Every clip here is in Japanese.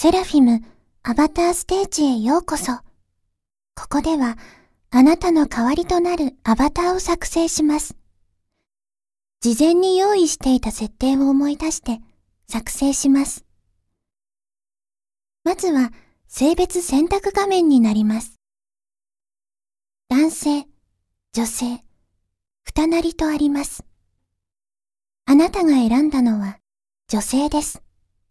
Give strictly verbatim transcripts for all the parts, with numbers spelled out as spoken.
セラフィムアバターステージへようこそ。ここではあなたの代わりとなるアバターを作成します。事前に用意していた設定を思い出して作成します。まずは性別選択画面になります。男性、女性、二なりとあります。あなたが選んだのは女性です。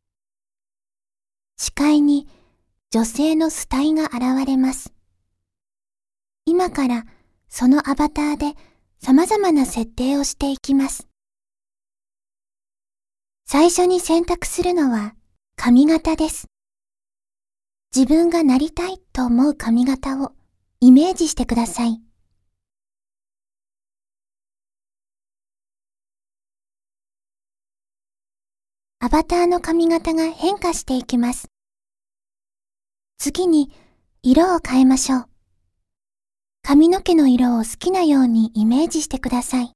視界に女性の素体が現れます。今からそのアバターで様々な設定をしていきます。最初に選択するのは髪型です。自分がなりたいと思う髪型をイメージしてください。アバターの髪型が変化していきます。次に色を変えましょう。髪の毛の色を好きなようにイメージしてください。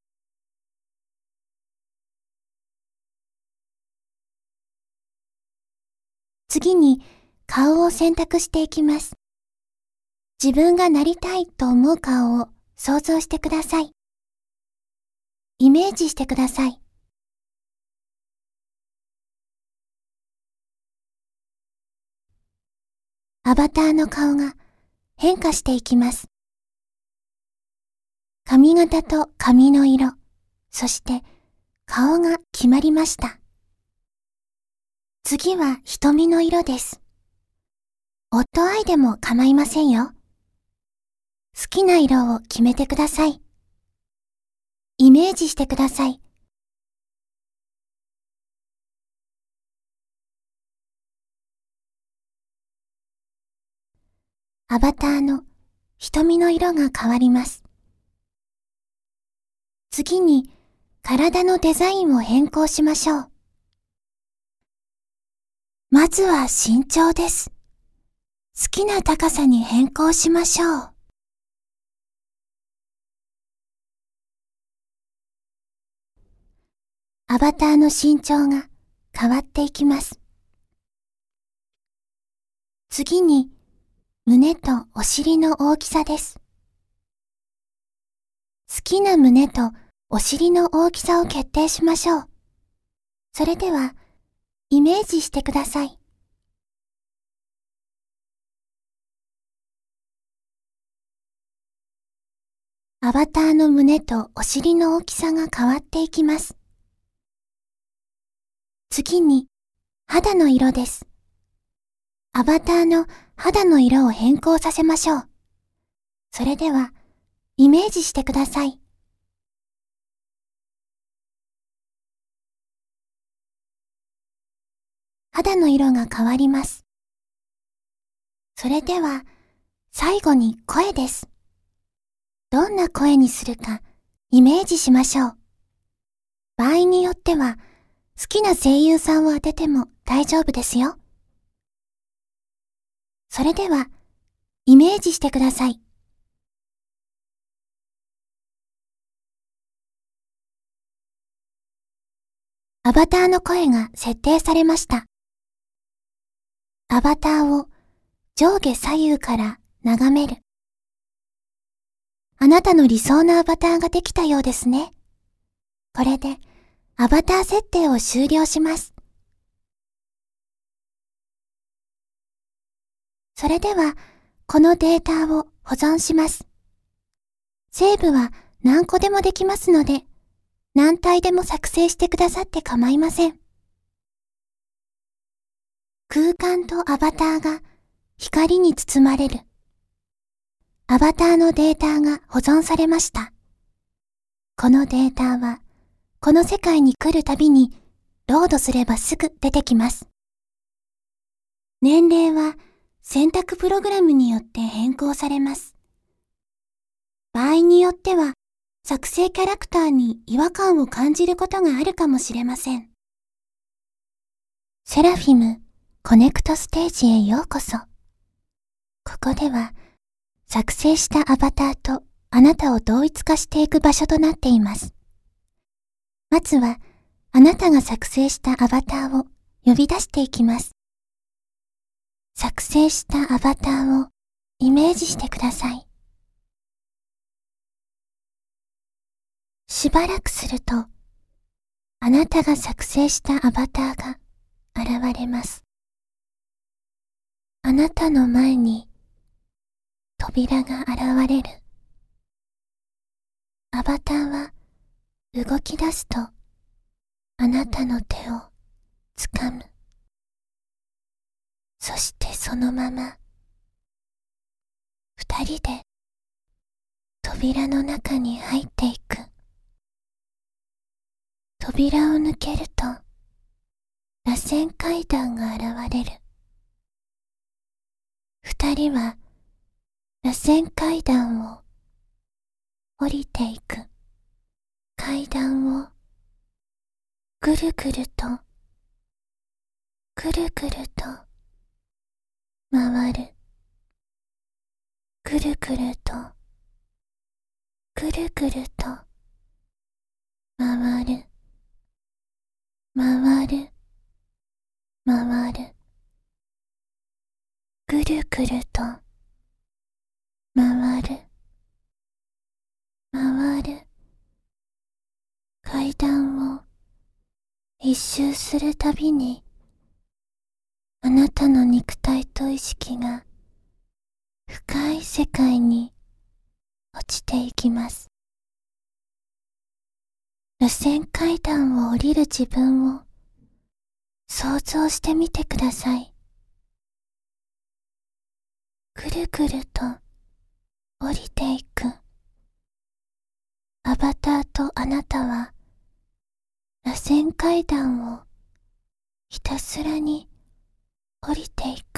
次に顔を選択していきます。自分がなりたいと思う顔を想像してください。イメージしてください。アバターの顔が変化していきます。髪型と髪の色、そして顔が決まりました。次は瞳の色です。夫愛でも構いませんよ。好きな色を決めてください。イメージしてください。アバターの瞳の色が変わります。次に体のデザインを変更しましょう。まずは身長です。好きな高さに変更しましょう。アバターの身長が変わっていきます。次に胸とお尻の大きさです。好きな胸とお尻の大きさを決定しましょう。それではイメージしてください。アバターの胸とお尻の大きさが変わっていきます。次に肌の色です。アバターの肌の色を変更させましょう。それではイメージしてください。肌の色が変わります。それでは最後に声です。どんな声にするかイメージしましょう。場合によっては好きな声優さんを当てても大丈夫ですよ。それではイメージしてください。アバターの声が設定されました。アバターを上下左右から眺める。あなたの理想のアバターができたようですね。これでアバター設定を終了します。それではこのデータを保存します。セーブは何個でもできますので、何体でも作成してくださって構いません。空間とアバターが光に包まれる。アバターのデータが保存されました。このデータはこの世界に来るたびにロードすればすぐ出てきます。年齢は選択プログラムによって変更されます。場合によっては作成キャラクターに違和感を感じることがあるかもしれません。セラフィムコネクトステージへようこそ。ここでは作成したアバターとあなたを同一化していく場所となっています。まずはあなたが作成したアバターを呼び出していきます。 作成したアバターをイメージしてください。しばらくすると、あなたが作成したアバターが現れます。あなたの前に扉が現れる。アバターは動き出すと、あなたの手をつかむ。そしてそのまま、二人で扉の中に入っていく。扉を抜けると、螺旋階段が現れる。二人は螺旋階段を降りていく。階段をぐるぐると、ぐるぐると回る。ぐるぐると、ぐるぐると回る。回る。回る。ぐるぐると回る。回る。階段を一周するたびに、あなたの肉体と意識が深い世界に落ちていきます。螺旋階段を降りる自分を想像してみてください。ぐるぐると降りていく。アバターとあなたは螺旋階段をひたすらに降りていく。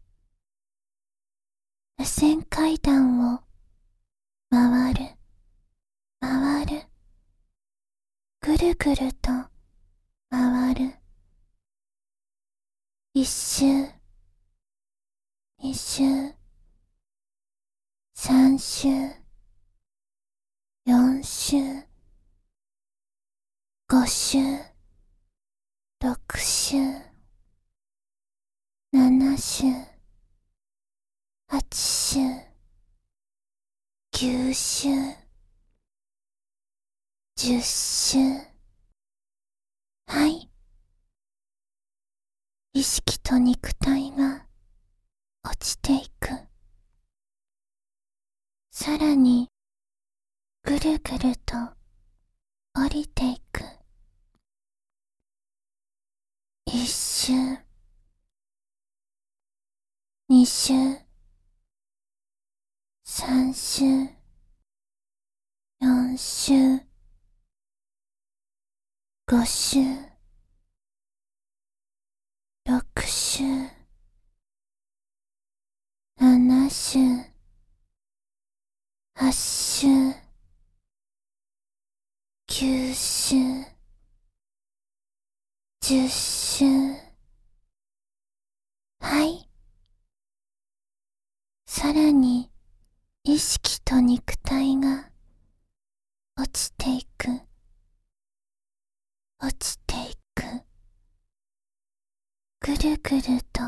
螺旋階段を回る。回る。ぐるぐると回る。一周、二周、三周、四周、五周、六周、七周、八周、九周、十周。はい。意識と肉体が落ちていく。さらに、ぐるぐると降りていく。一周、二周、三周、四周、五周、六周、七周、八周、九周、十周。はい。さらに、意識と肉体が落ちていく。落ちていく。ぐるぐると、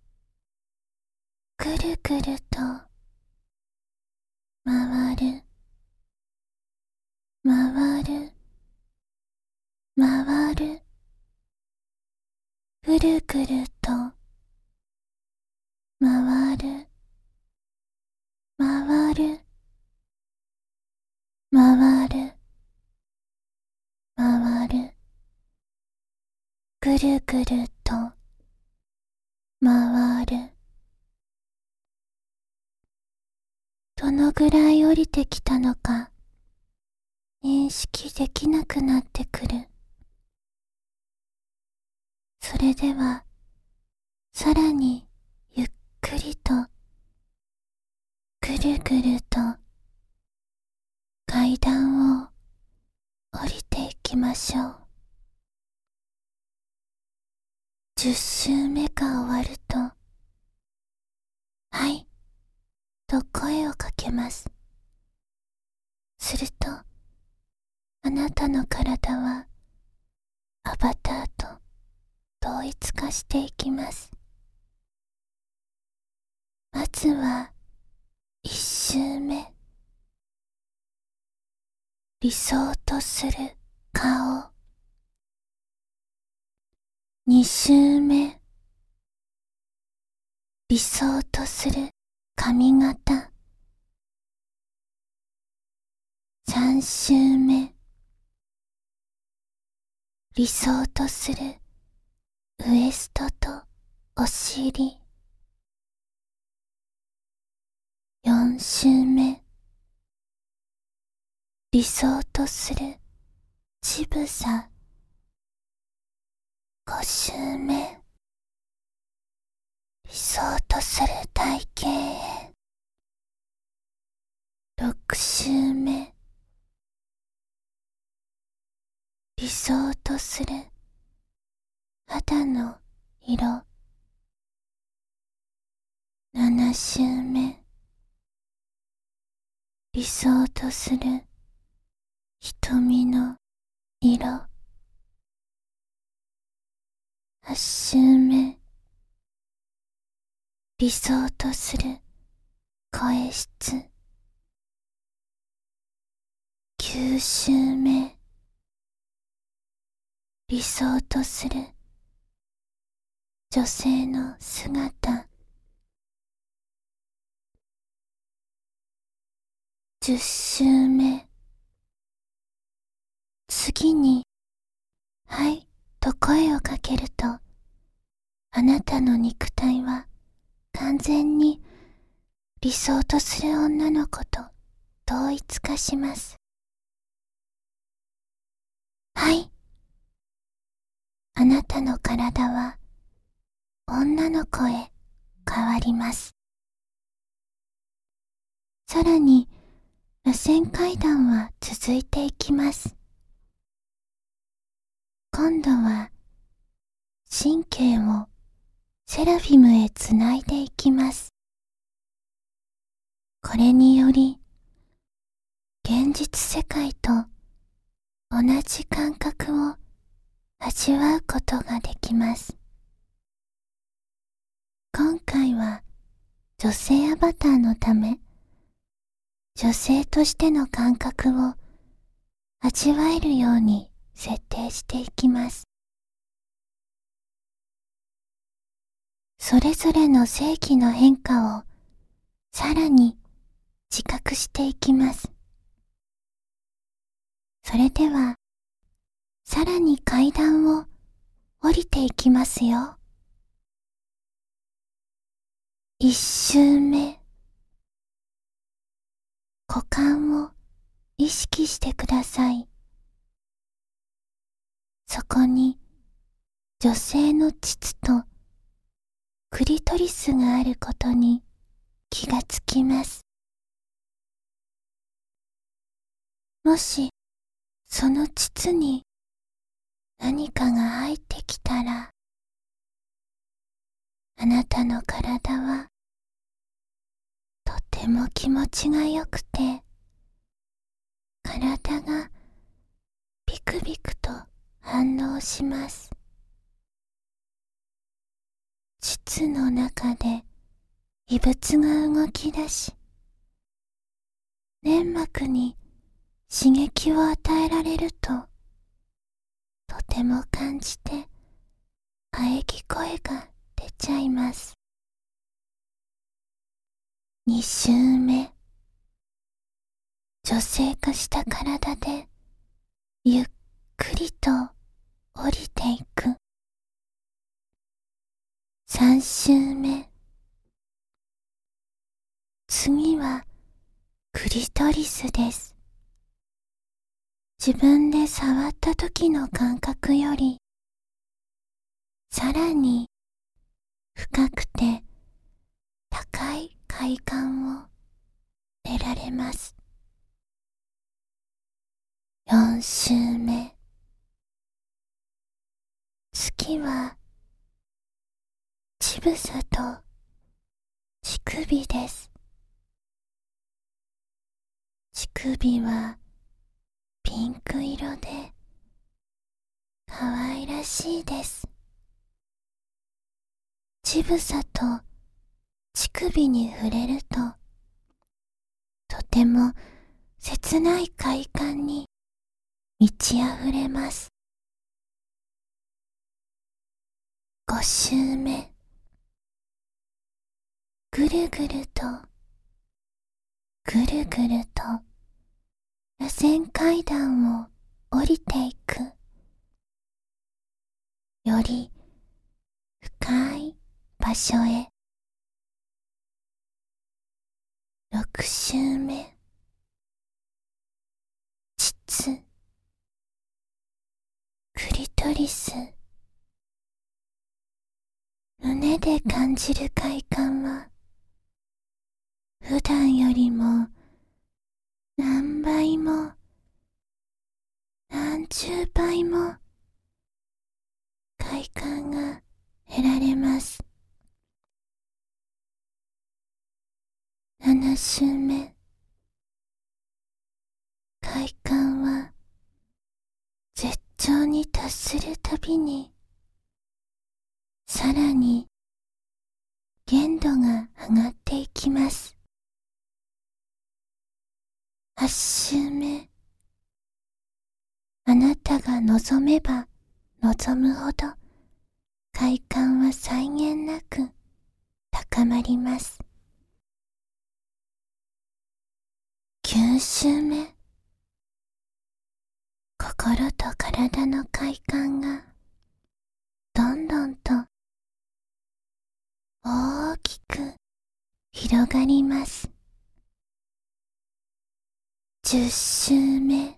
ぐるぐると、回る。回る。回る。ぐるぐると、回る。回る。回る。回る。ぐるぐると、回る。どのぐらい降りてきたのか、認識できなくなってくる。それでは、さらにゆっくりと、ぐるぐると、階段を降りていきましょう。十周目が終わると、はい、と声をかけます。すると、あなたの体は、アバターと同一化していきます。 ずは一周目。理想とする顔。二周目。理想とする髪型。三周目。理想とするウエストとお尻。四周目。理想とする乳房。五周目。理想とする体型へ。六周目。理想とする肌の色。七周目。理想とする瞳の色。八周目。理想とする声質。九周目。理想とする女性の姿。十周目。次に、はいと声をかけると、あなたの肉体は完全に理想とする女の子と統一化します。はい。あなたの体は女の子へ変わります。さらに、螺旋階段は続いていきます。今度は、神経をセラフィムへつないでいきます。これにより、現実世界と同じ感覚を味わうことができます。今回は女性アバターのため、女性としての感覚を味わえるように設定していきます。それぞれの性器の変化をさらに自覚していきます。それでは、さらに階段を降りていきますよ。一周目。股間を意識してください。そこに女性の膣とクリトリスがあることに気がつきます。もしその膣に何かが入ってきたら、あなたの体はとても気持ちがよくて、体がビクビクと反応します。膣の中で異物が動き出し、粘膜に刺激を与えられると、とても感じて喘ぎ声が出ちゃいます。二周目。女性化した体でゆっくりと降りていく。三周目。次はクリトリスです。自分で触った時の感覚よりさらに深くて高い快感を得られます。四周目。次は乳房と乳首です。乳首はピンク色で可愛らしいです。乳房と乳首に触れると、とても切ない快感に満ち溢れます。ご周目、ぐるぐると、ぐるぐると、螺旋階段を降りていく。より深い場所へ。ろく周目、膣、クリトリス。胸で感じる快感は、普段よりも何倍も何十倍も快感が得られます。なな周目、快感は絶頂に達するたびに、さらに限度が上がっていきます。はち周目、あなたが望めば望むほど快感は際限なく高まります。きゅう周目、心と体の快感がどんどんと大きく広がります。じゅう周目、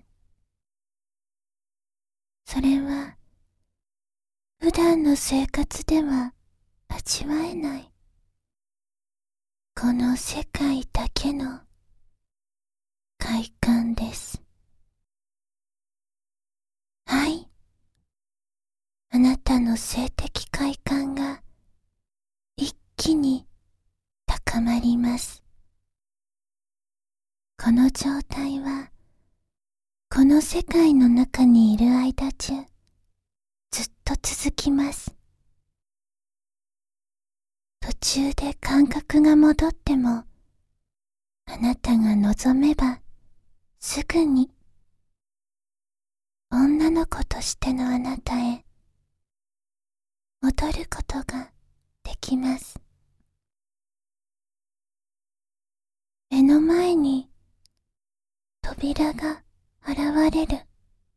それは普段の生活では味わえないこの世界だけの快感です。はい、あなたの性的快感が一気に高まります。この状態はこの世界の中にいる間中ずっと続きます。途中で感覚が戻っても、あなたが望めばすぐに女の子としてのあなたへ戻ることができます。目の前に扉が現れる。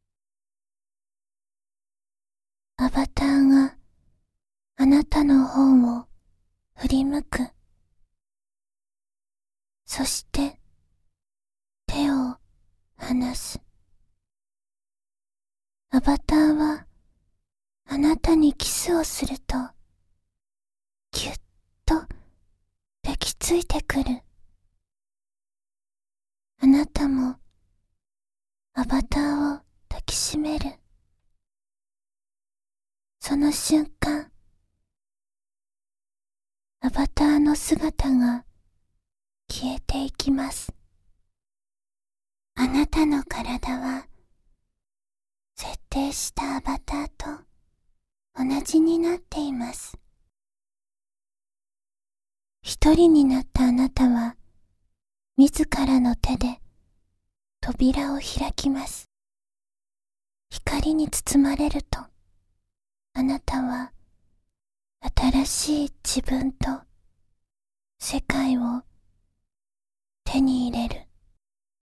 アバターがあなたの方を振り向く。そして手を離す。アバターはあなたにキスをするとぎゅっと抱きついてくる。あなたもアバターを抱きしめる。その瞬間、アバターの姿が消えていきます。あなたの体は設定したアバターと同じになっています。一人になったあなたは自らの手で扉を開きます。光に包まれると、あなたは新しい自分と世界を手に入れる。